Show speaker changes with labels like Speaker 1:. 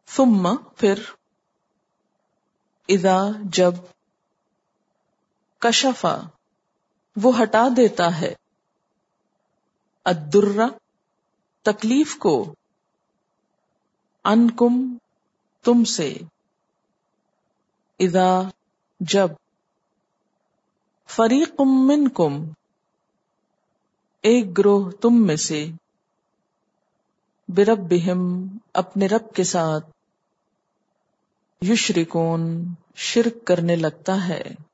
Speaker 1: सुम्मा फिर, इदा जब, कशफा वो हटा देता है, अद्दुर्रा तकलीफ को, अनकुम तुमसे, इदा जब, फरीकुम मिनकुम एक ग्रोह तुम में से, बिरब्बिहिम अपने रब के साथ, युशरिकून शिर्क करने लगता है।